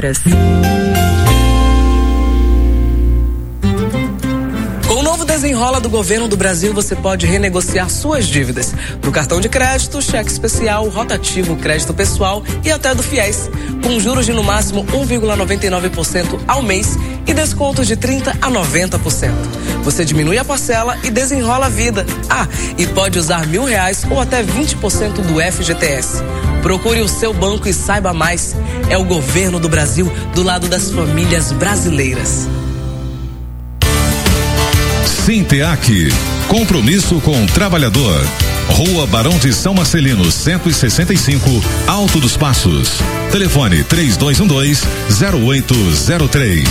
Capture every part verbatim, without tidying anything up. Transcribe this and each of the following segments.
horas. Com o novo Desenrola do Governo do Brasil, você pode renegociar suas dívidas do cartão de crédito, cheque especial, rotativo, crédito pessoal e até do FIES, com juros de no máximo um vírgula noventa e nove por cento ao mês e descontos de trinta a noventa por cento. Você diminui a parcela e desenrola a vida. Ah, e pode usar mil reais ou até vinte por cento do F G T S. Procure o seu banco e saiba mais. É o Governo do Brasil do lado das famílias brasileiras. Sinteac, compromisso com o trabalhador. Rua Barão de São Marcelino, cento e sessenta e cinco, Alto dos Passos. Telefone três dois um dois, zero oito zero três.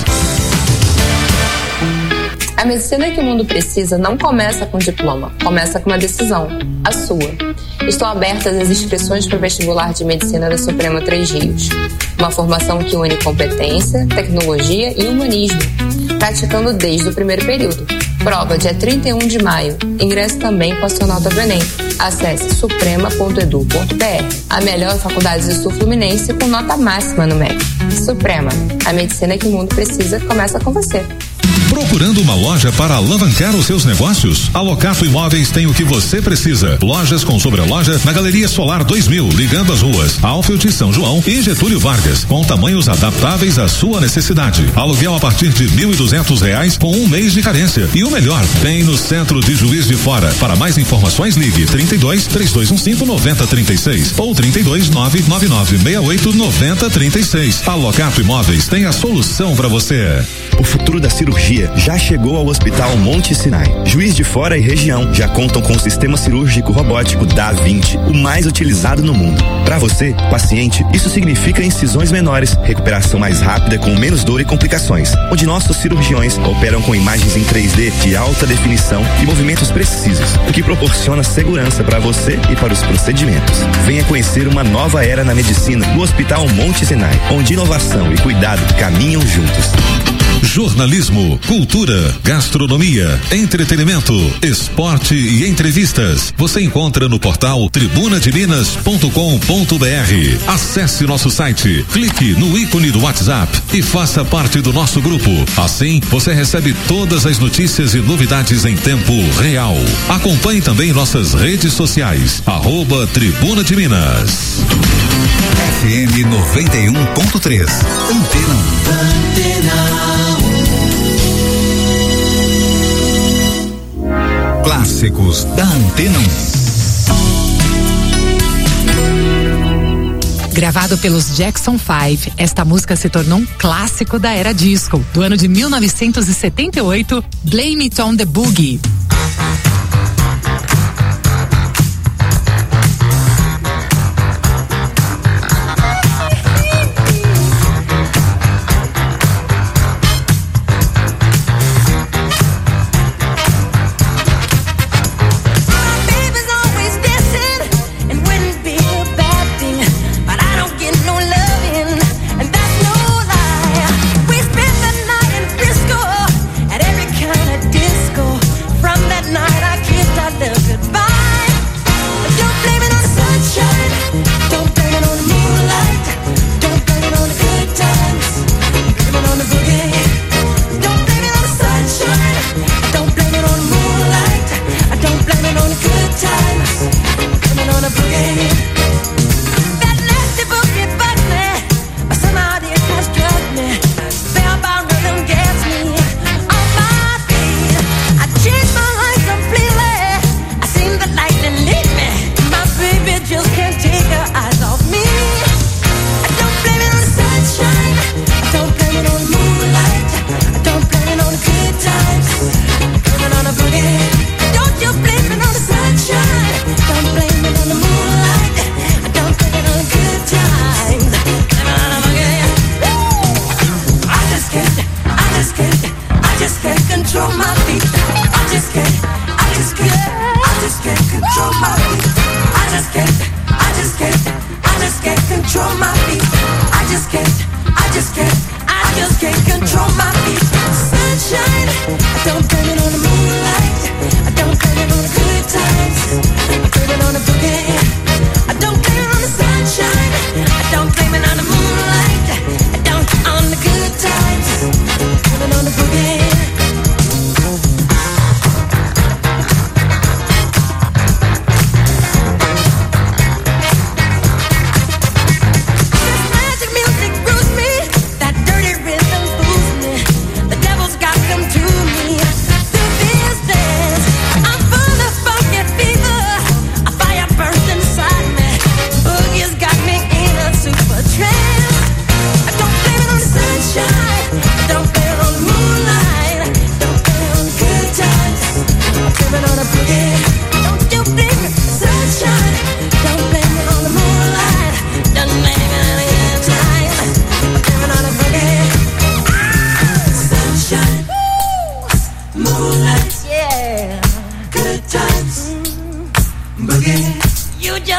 A medicina que o mundo precisa não começa com diploma, começa com uma decisão, a sua. Estão abertas as inscrições para o vestibular de medicina da Suprema Três Rios. Uma formação que une competência, tecnologia e humanismo, praticando desde o primeiro período. Prova dia trinta e um de maio. Ingresso também com a sua nota do Enem. Acesse suprema ponto edu ponto br. A melhor faculdade do Sul Fluminense com nota máxima no M E C. Suprema, a medicina que o mundo precisa começa com você. Procurando uma loja para alavancar os seus negócios? A Locato Imóveis tem o que você precisa. Lojas com sobreloja na Galeria Solar dois mil, ligando as ruas Alfield, São João e Getúlio Vargas, com tamanhos adaptáveis à sua necessidade. Aluguel a partir de mil e duzentos reais com um mês de carência. E o melhor, tem no centro de Juiz de Fora. Para mais informações, ligue trinta e dois, três dois um cinco, noventa trinta e seis ou trinta e dois, nove nove nove seis oito, noventa trinta e seis. A Locato Imóveis tem a solução para você. O futuro da cirurgia já chegou ao Hospital Monte Sinai. Juiz de Fora e região já contam com o sistema cirúrgico robótico Da Vinci, o mais utilizado no mundo. Para você, paciente, isso significa incisões menores, recuperação mais rápida com menos dor e complicações, onde nossos cirurgiões operam com imagens em três D de alta definição e movimentos precisos, o que proporciona segurança para você e para os procedimentos. Venha conhecer uma nova era na medicina no Hospital Monte Sinai, onde inovação e cuidado caminham juntos. Jornalismo, cultura, gastronomia, entretenimento, esporte e entrevistas. Você encontra no portal tribuna de minas ponto com ponto br. Acesse nosso site, clique no ícone do WhatsApp e faça parte do nosso grupo. Assim, você recebe todas as notícias e novidades em tempo real. Acompanhe também nossas redes sociais, arroba Tribuna de Minas. F M noventa e um ponto três. Antena. Antena. Clássicos da Antena. Gravado pelos Jackson Five, esta música se tornou um clássico da era disco, do ano de mil novecentos e setenta e oito, Blame It on the Boogie. From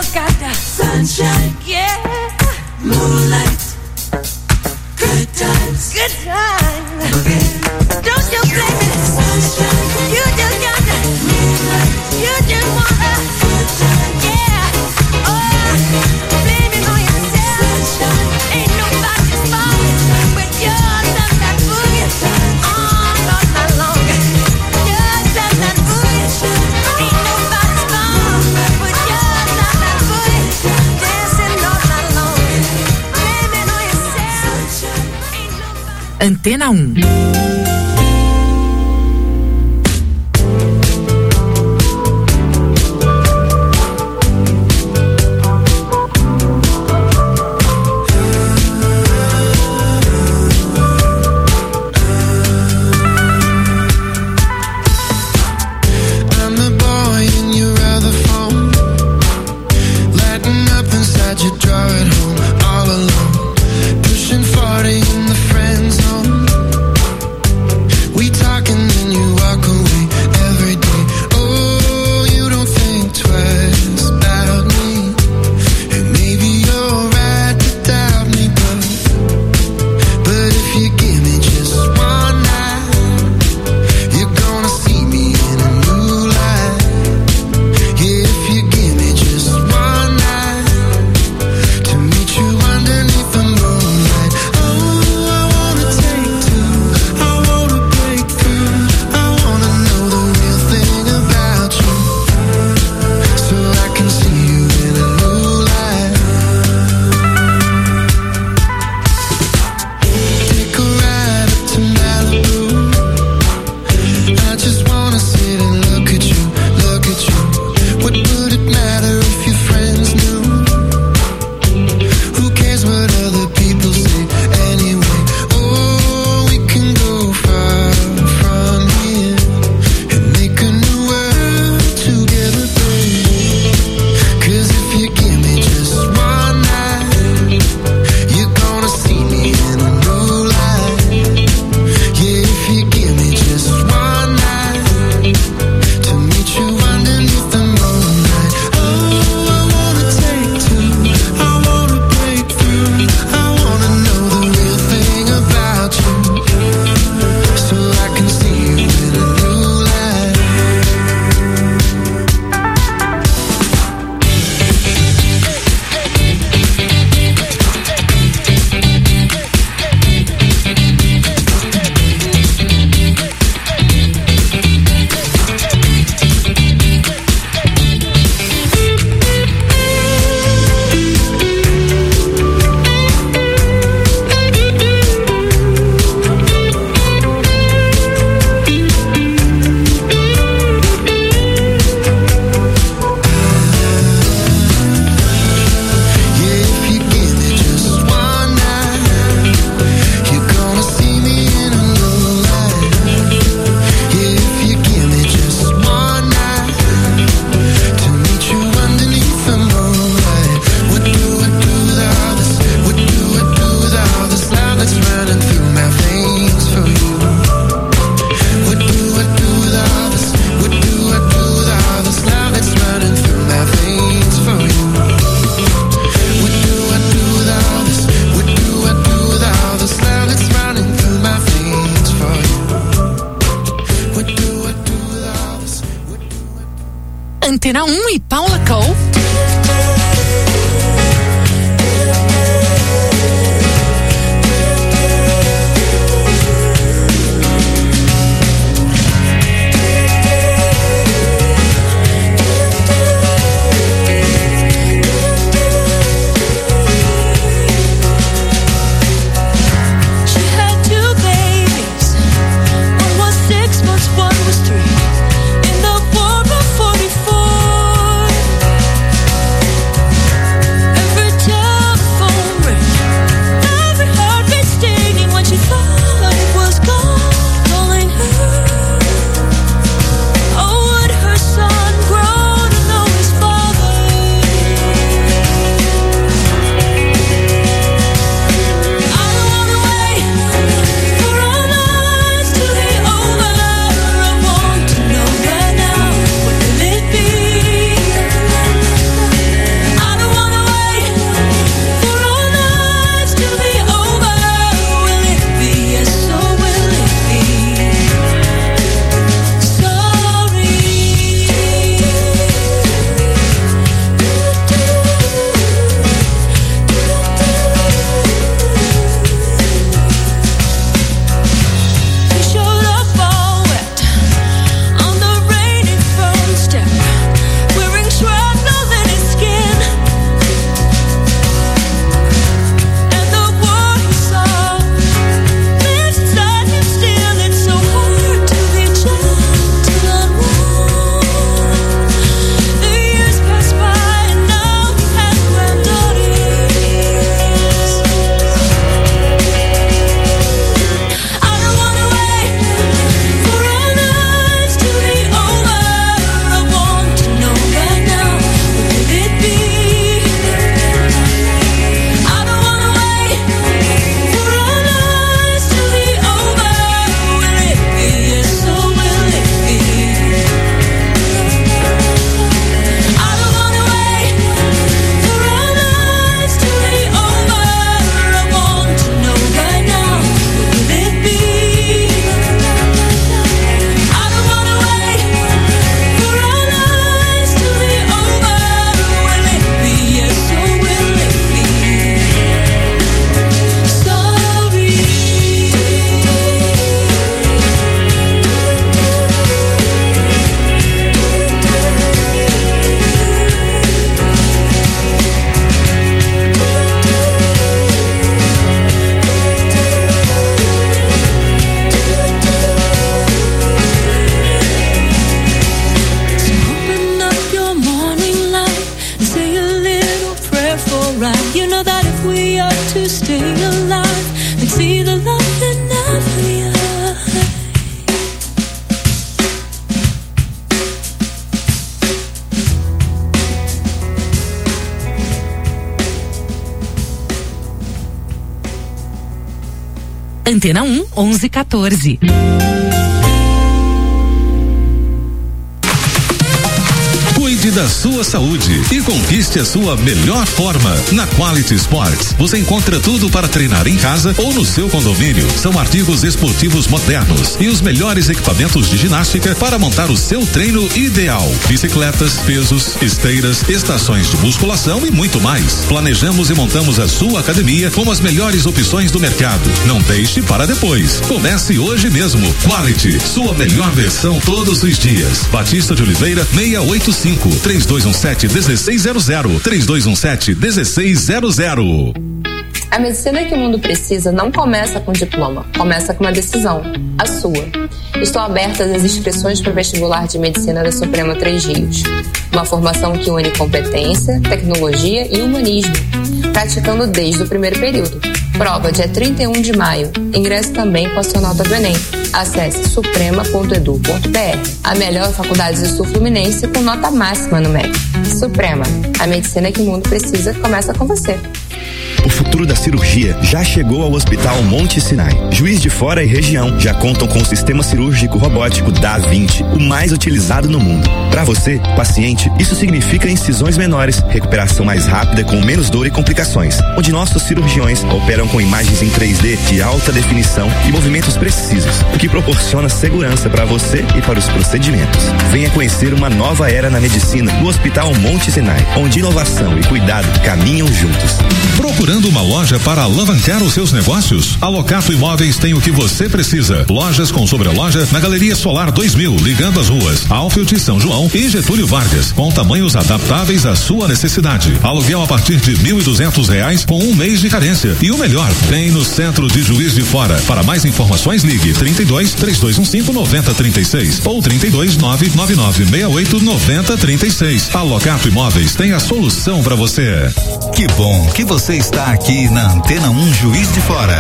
got the sunshine, yeah, moonlight, good times, good times. Don't you blame it, sunshine. You just got the moonlight. You just want the good times, yeah. Oh, blame it on yourself. Sunshine. Ain't nobody's fault, but you're not that boogie all night long. Just not that boogie. Ain't nobody's fault, but you're not that boogie dancing all night long. Blame it on yourself. Ain't nobody. Antena um. Antena um e Paula Cole. One was three in the war of forty-four. Antena um, onze quatorze. Cuide da sua saúde e conquiste a sua melhor forma. Na Quality Sports, você encontra tudo para treinar em casa ou no seu condomínio. São artigos esportivos modernos e os melhores equipamentos de ginástica para montar o seu treino ideal. Bicicletas, pesos, esteiras, estações de musculação e muito mais. Planejamos e montamos a sua academia com as melhores opções do mercado. Não deixe para depois. Comece hoje mesmo. Quality, sua melhor versão todos os dias. Batista de Oliveira, seiscentos e oitenta e cinco, três dois um sete, um seis zero zero, três dois um sete, um seis zero zero. A medicina que o mundo precisa não começa com diploma, começa com uma decisão, a sua. Estão abertas as inscrições para o vestibular de medicina da Suprema Três Rios. Uma formação que une competência, tecnologia e humanismo, praticando desde o primeiro período. Prova dia trinta e um de maio. Ingresso também com a sua nota do Enem. Acesse suprema ponto edu ponto br. A melhor faculdade do Sul Fluminense com nota máxima no M E C. Suprema, a medicina que o mundo precisa começa com você. O futuro da cirurgia já chegou ao Hospital Monte Sinai. Juiz de Fora e região já contam com o sistema cirúrgico robótico Da Vinci, o mais utilizado no mundo. Para você, paciente, isso significa incisões menores, recuperação mais rápida com menos dor e complicações, onde nossos cirurgiões operam com imagens em três D de alta definição e movimentos precisos, o que proporciona segurança para você e para os procedimentos. Venha conhecer uma nova era na medicina no Hospital Monte Sinai, onde inovação e cuidado caminham juntos. Procurando uma loja para alavancar os seus negócios? A Locato Imóveis tem o que você precisa. Lojas com sobreloja na Galeria Solar dois mil, ligando as ruas Alfield, São João e Getúlio Vargas, com tamanhos adaptáveis à sua necessidade. Aluguel a partir de mil e duzentos reais com um mês de carência. E o melhor, bem no centro de Juiz de Fora. Para mais informações, ligue trinta e dois, três dois um cinco, nove zero três seis ou trinta e dois, nove nove nove seis oito, nove zero três seis. A Locato Imóveis tem a solução para você. Que bom que você está aqui na Antena um Juiz de Fora.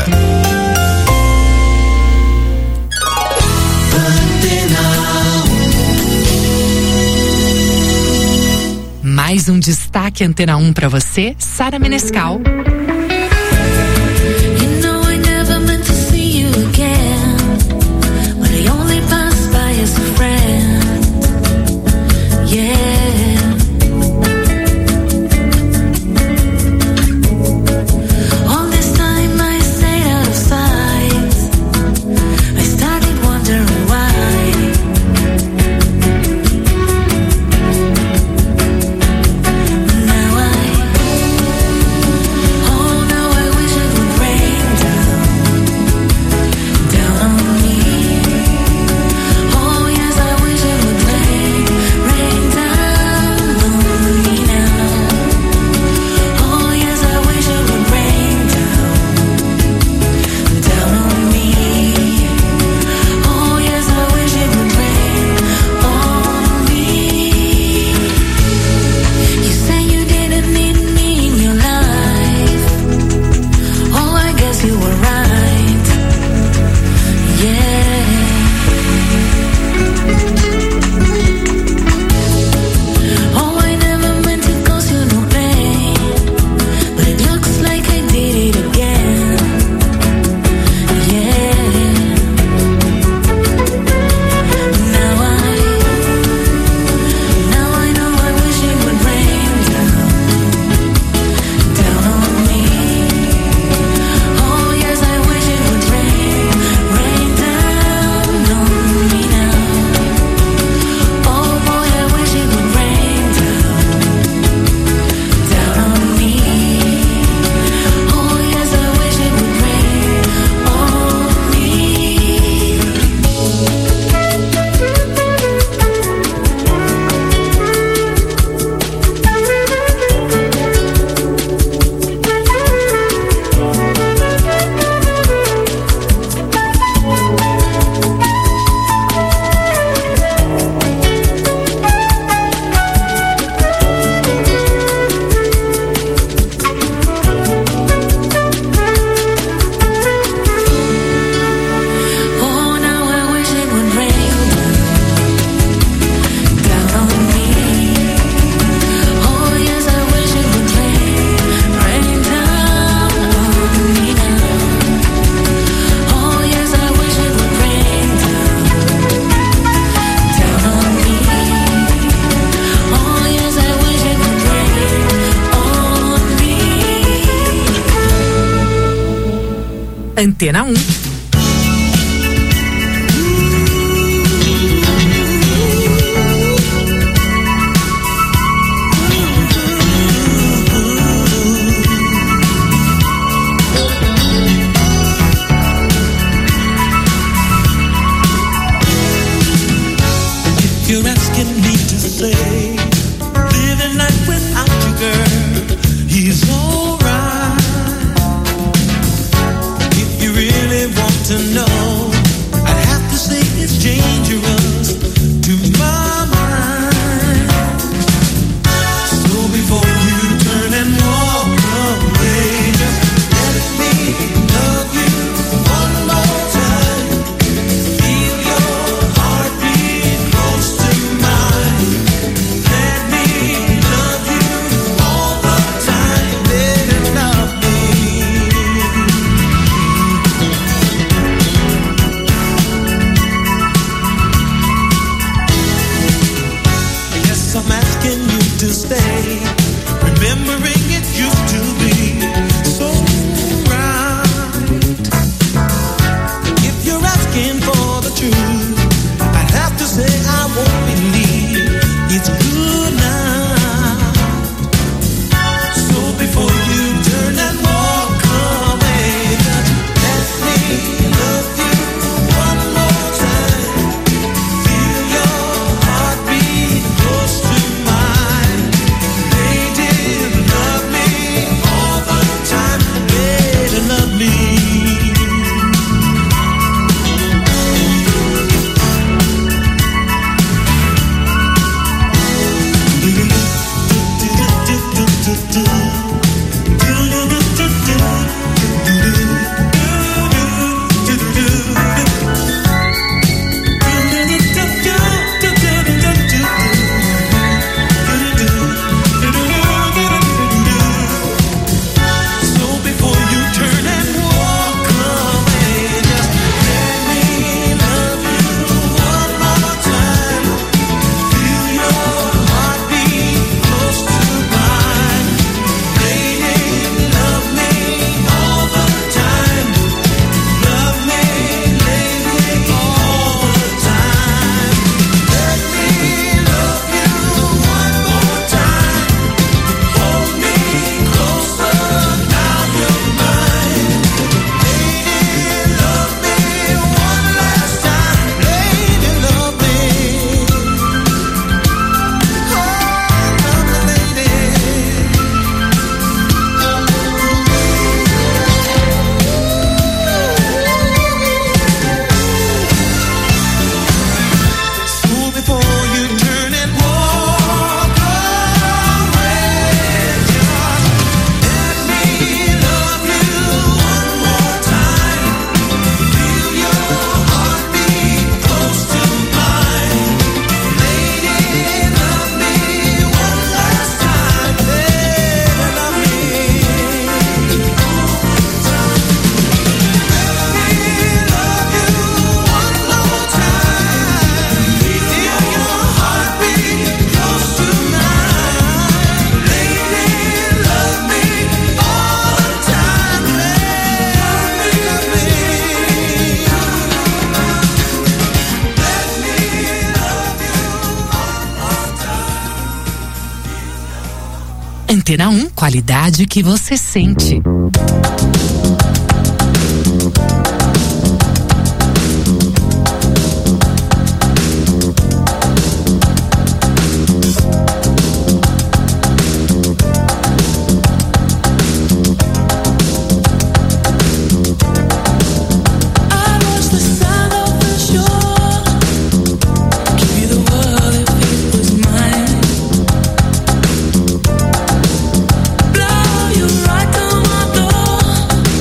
Mais um destaque Antena um para você, Sara Menescal. Now I Antena um. You're asking me to say, living life without you, girl, is alright. If you really want to know, I'd have to say it's dangerous to my mind. So before you turn and walk away, just let me love you one more time. Feel your heartbeat close to mine. Let me love you all the time. Baby, love me. Yes, I'm asking you to stay. Remembering it used to be so right. If you're asking for the truth, I'd have to say I won't believe it's good now. So before you turn and walk away, just let me love you one more time. Feel your heartbeat close to mine. Lady, love me all the time. Lady, love me. So before you turn and walk away, just let me love you one more time. Feel your heartbeat close to mine. Lady, love me all the time. Love me, lady, all the time. Let me love you one more time. Hold me closer, now you're mine. Lady, love me one last time. Lady, love me. Oh, love me, lady. So before you turn and walk away, just let me love you one more time. Feel your heartbeat close to mine. Lady, love me one last time. Lady, love me. Let me love you one more time. Feel your heartbeat close to mine. Lady, love me all the time. Lady, love me. Let me love you one more time. Antena um, qualidade que você sente. I watched the sand off the shore, give you the world if it was mine. Blow you right to my door.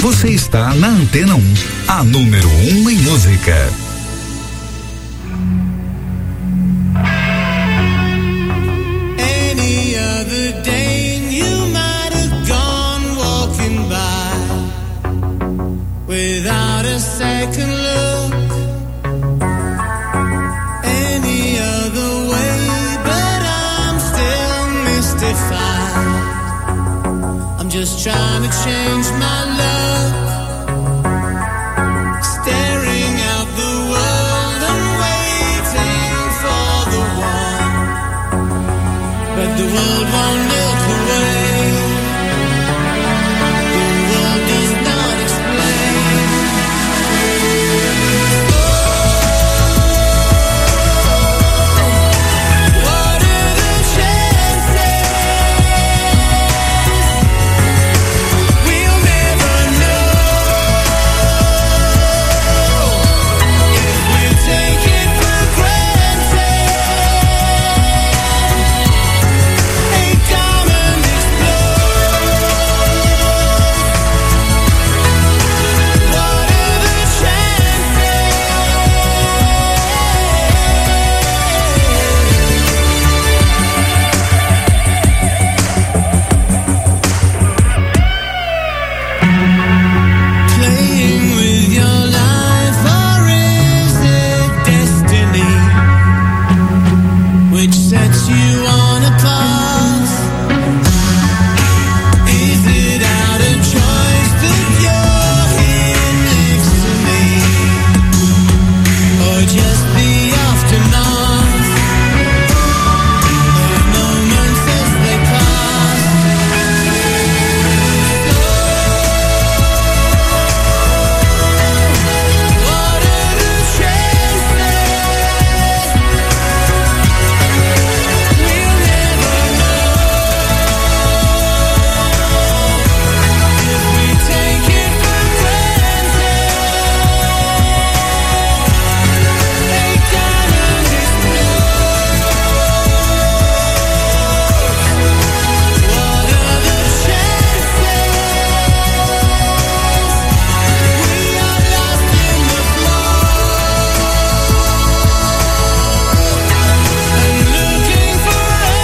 Você está na Antena um, a número um em música. Any other day you might have gone walking by without a second look. Any other way, but I'm still mystified. I'm just trying to change my luck. Staring out the world and waiting for the one, but the world won't look away. The world does not explain. What are the chances? We'll never know if we take it for granted. A diamond explodes. What are the chances? Playing with your life, or is it destiny which sets you on a path? Is it out of choice that you're here next to me, or just the aftermath of moments as they pass? What are the chances? We'll never know if we take it for granted. A diamond explodes. What are the chances? We are lost in the flow and looking for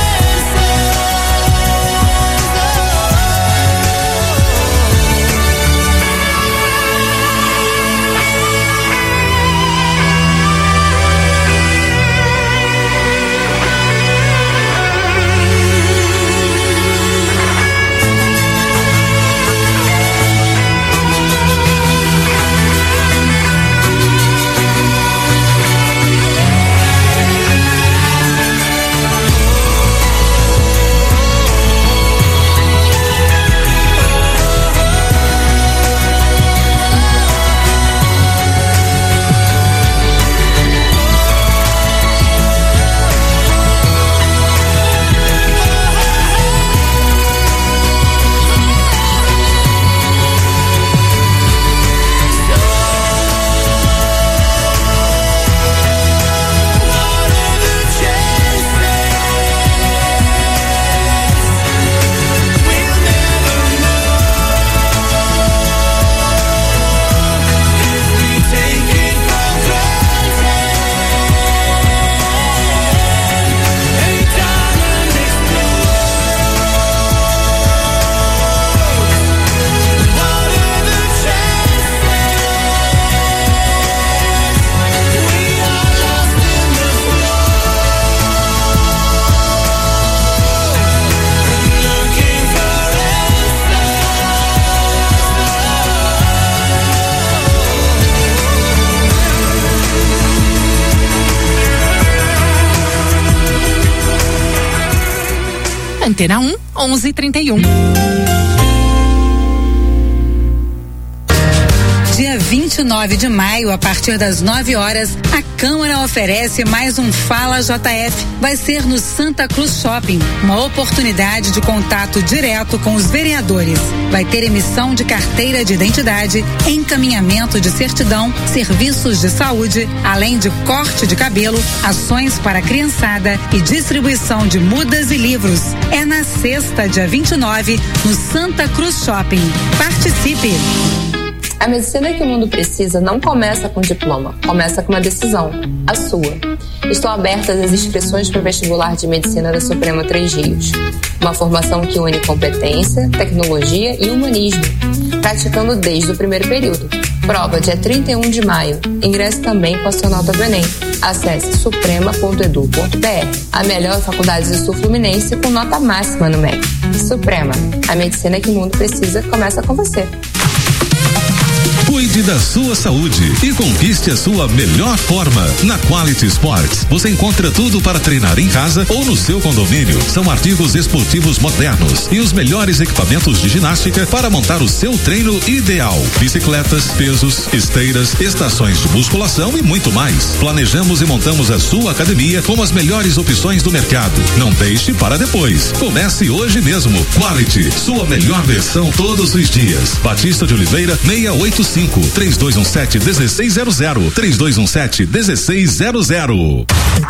Antena um, onze e trinta e um. Dia vinte e nove de maio, a partir das nove horas, a Câmara oferece mais um Fala J F. Vai ser no Santa Cruz Shopping, uma oportunidade de contato direto com os vereadores. Vai ter emissão de carteira de identidade, encaminhamento de certidão, serviços de saúde, além de corte de cabelo, ações para a criançada e distribuição de mudas e livros. É na sexta, dia vinte e nove, no Santa Cruz Shopping. Participe! A medicina que o mundo precisa não começa com diploma, começa com uma decisão, a sua. Estão abertas as inscrições para o vestibular de medicina da Suprema Três Rios. Uma formação que une competência, tecnologia e humanismo, praticando desde o primeiro período. Prova dia trinta e um de maio. Ingresse também com a sua nota do Enem. Acesse suprema ponto edu ponto br. A melhor faculdade do Sul Fluminense com nota máxima no M E C. Suprema, a medicina que o mundo precisa começa com você. Cuide da sua saúde e conquiste a sua melhor forma. Na Quality Sports, você encontra tudo para treinar em casa ou no seu condomínio. São artigos esportivos modernos e os melhores equipamentos de ginástica para montar o seu treino ideal. Bicicletas, pesos, esteiras, estações de musculação e muito mais. Planejamos e montamos a sua academia com as melhores opções do mercado. Não deixe para depois. Comece hoje mesmo. Quality, sua melhor versão todos os dias. Batista de Oliveira, seiscentos e oitenta e cinco. três dois um sete, um seis zero zero. três dois um sete, um seis zero zero.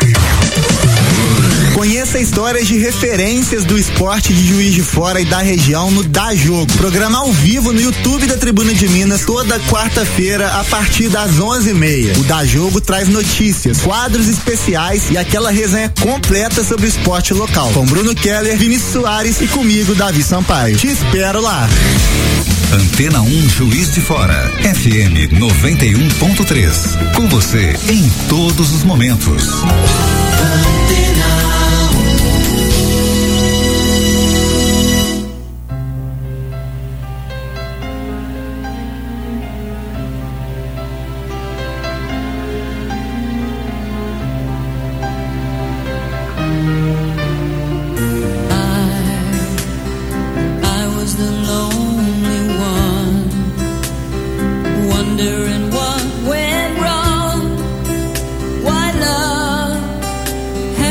Conheça histórias de referências do esporte de Juiz de Fora e da região no Dá Jogo. Programa ao vivo no YouTube da Tribuna de Minas toda quarta-feira a partir das onze e meia. O Dá Jogo traz notícias, quadros especiais e aquela resenha completa sobre o esporte local. Com Bruno Keller, Vinícius Soares e comigo, Davi Sampaio. Te espero lá. Antena um Juiz de Fora, F M noventa e um ponto três. Com você em todos os momentos. Wondering what went wrong, why love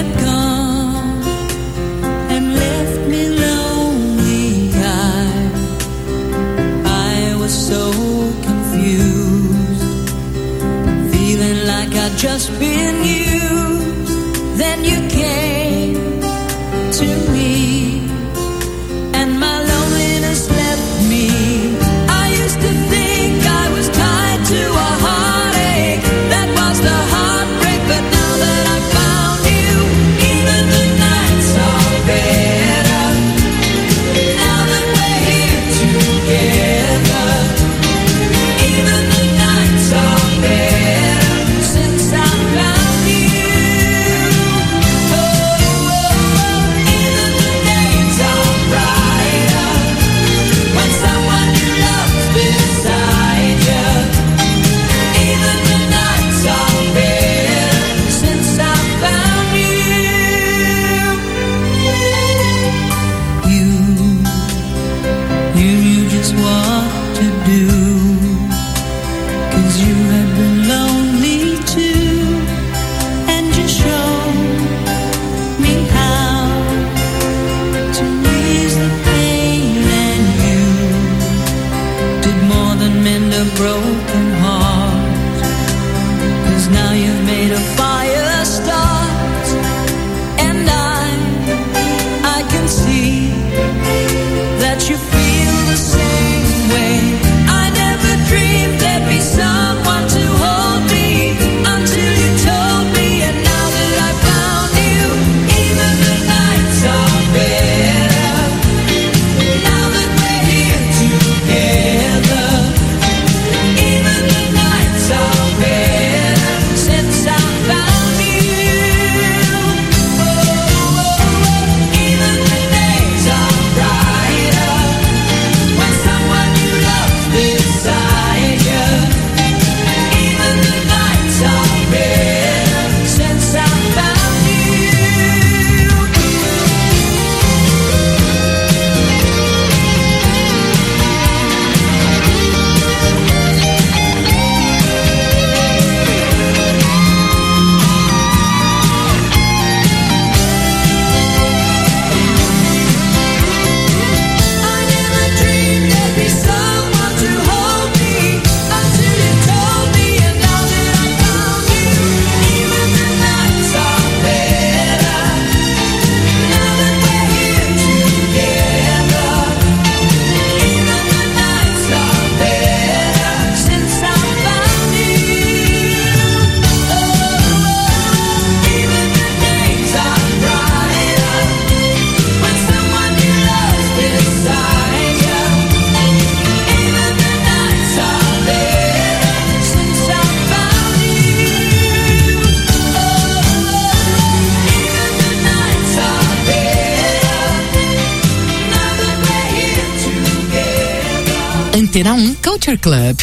Antena um Culture Club.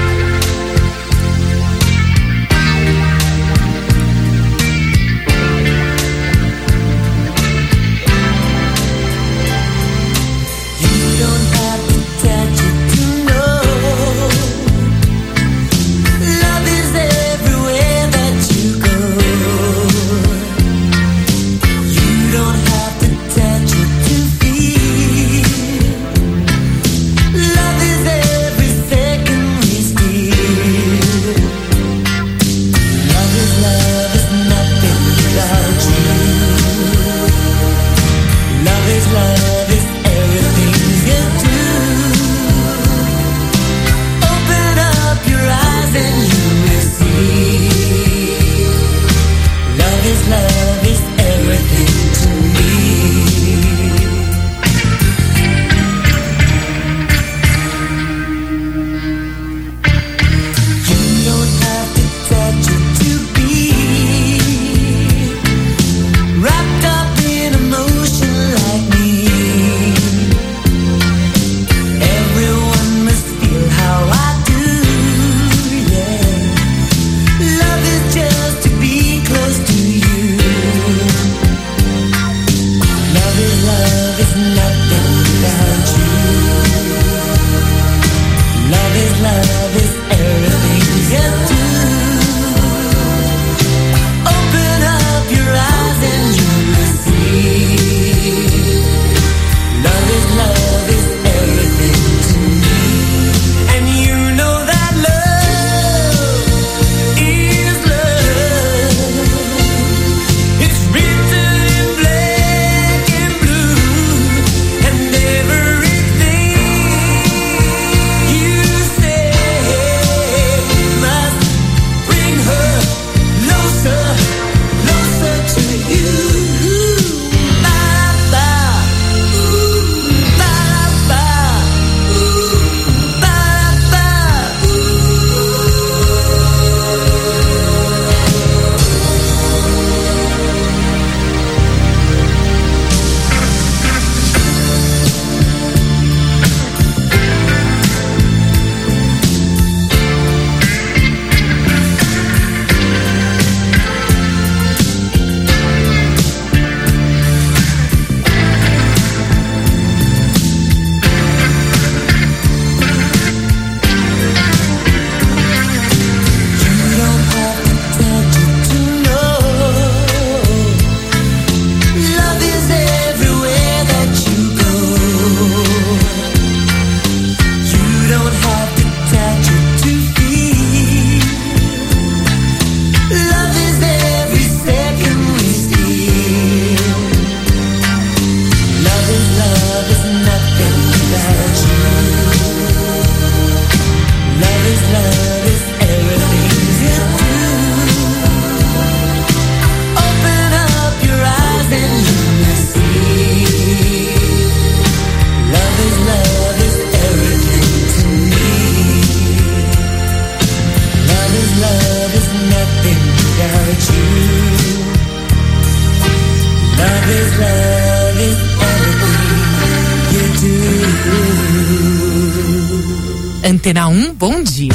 Antena um, bom dia.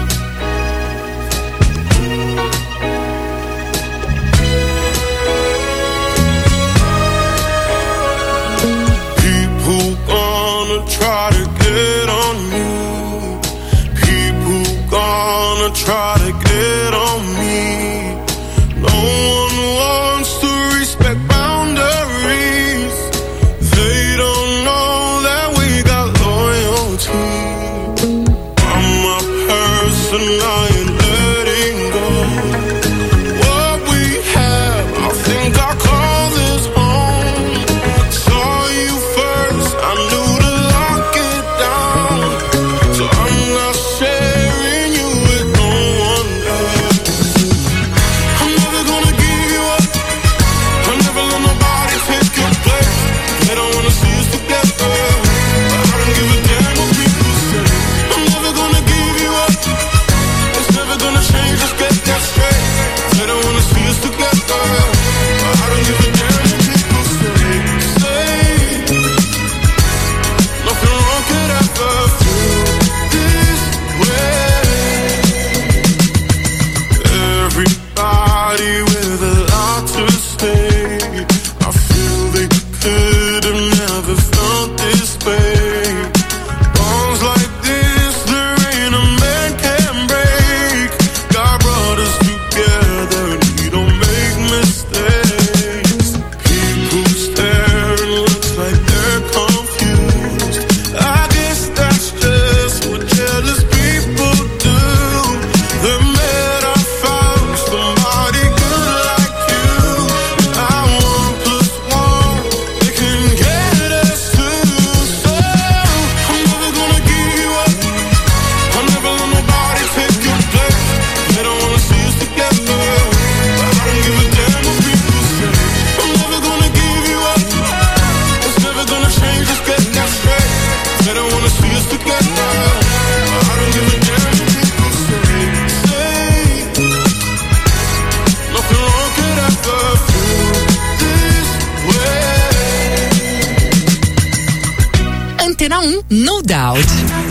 People gonna try to get on you. People gonna try to get on me. No one wants to respect boundaries. They don't know that we got loyalty. I'm a person Antena um, No Doubt.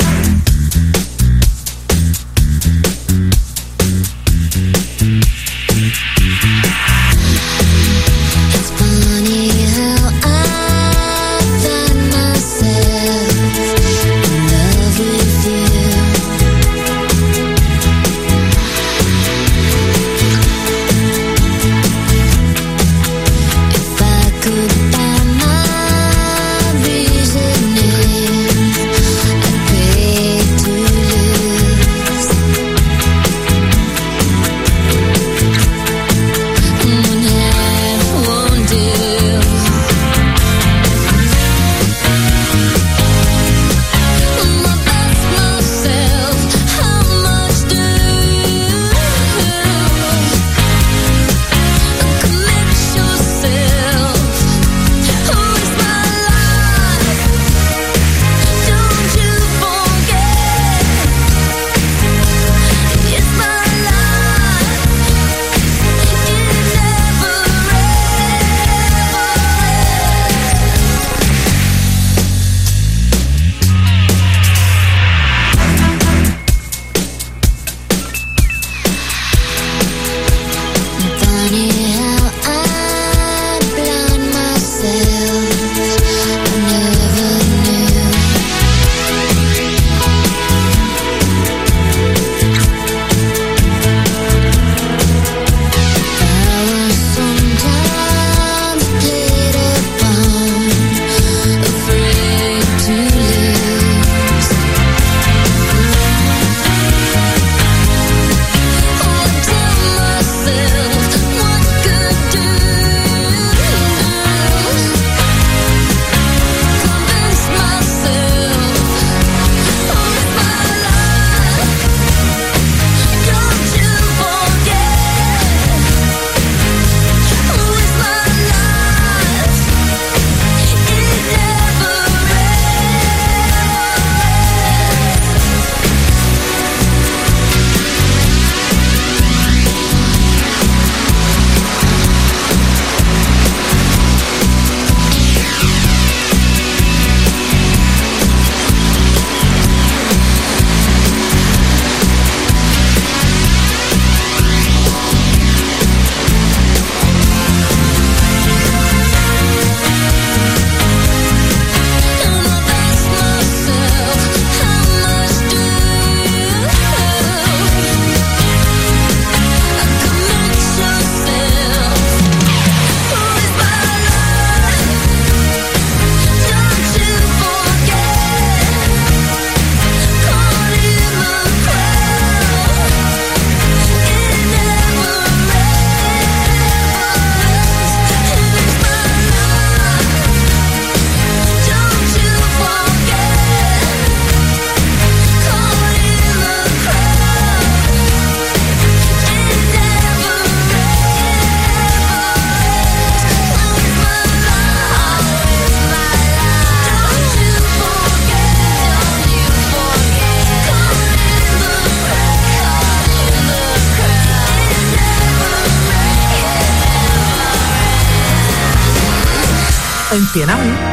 Antena um.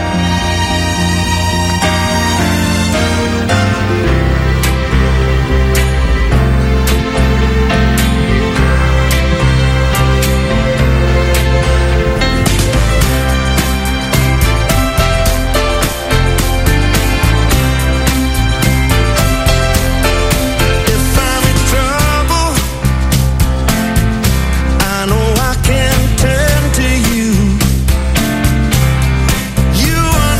You are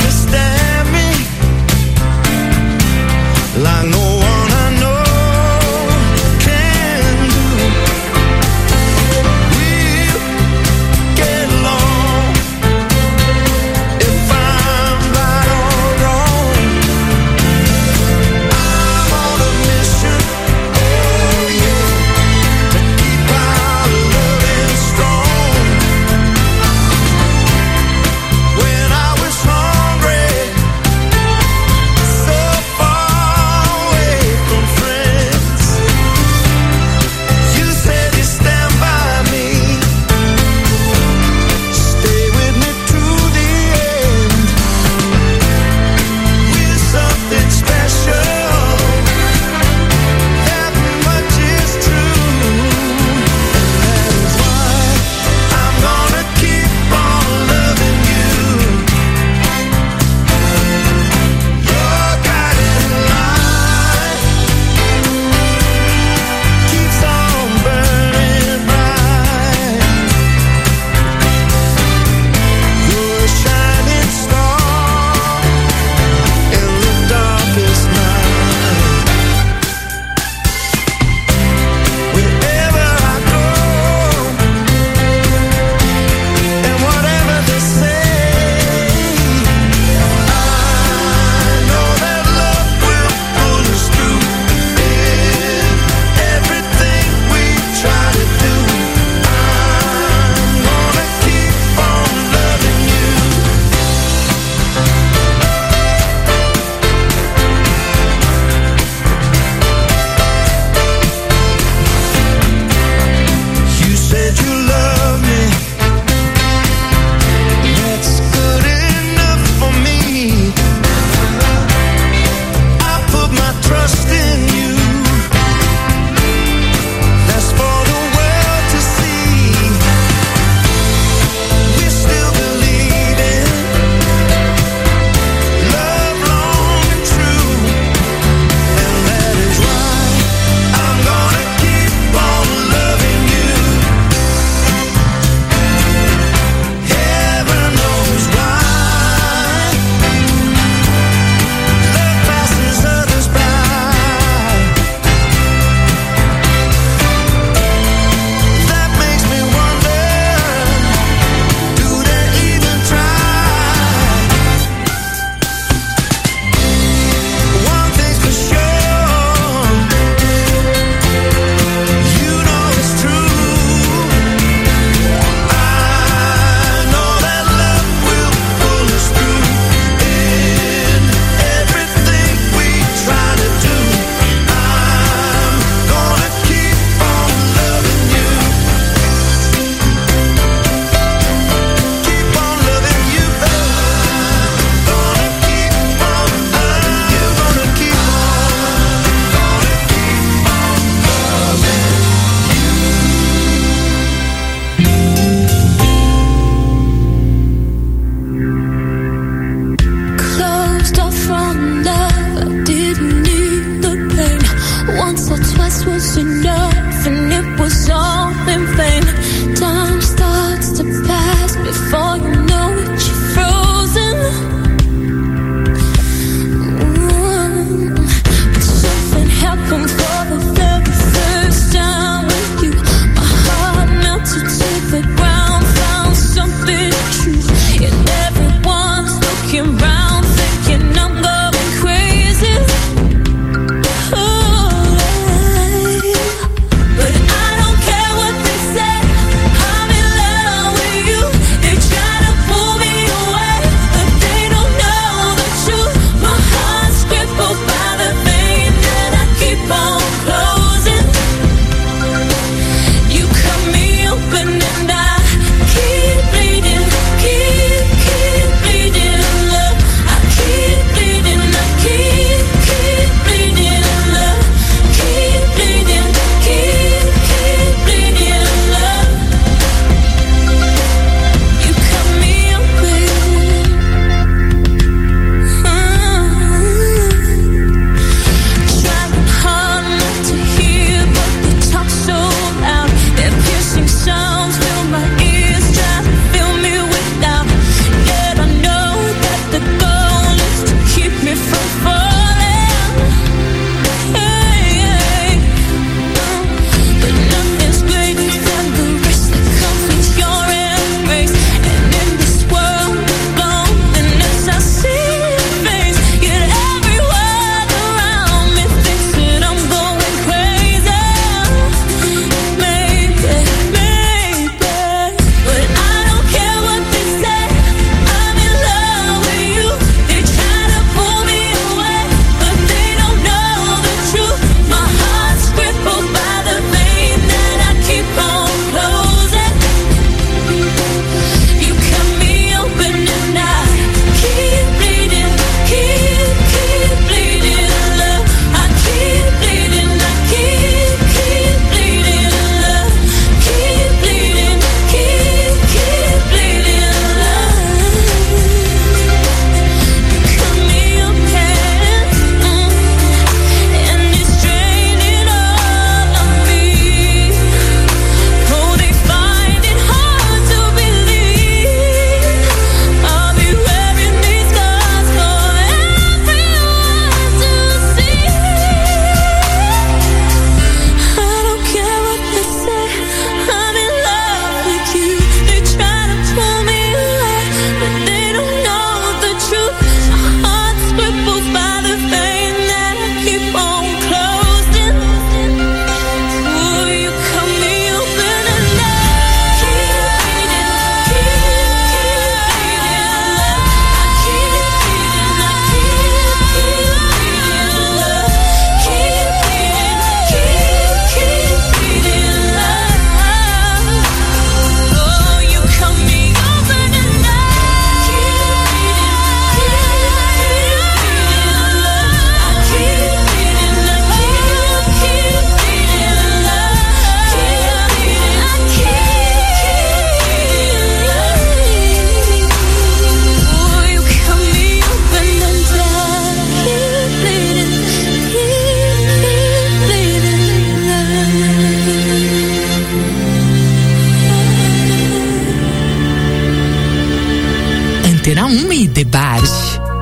Antena um e Debate.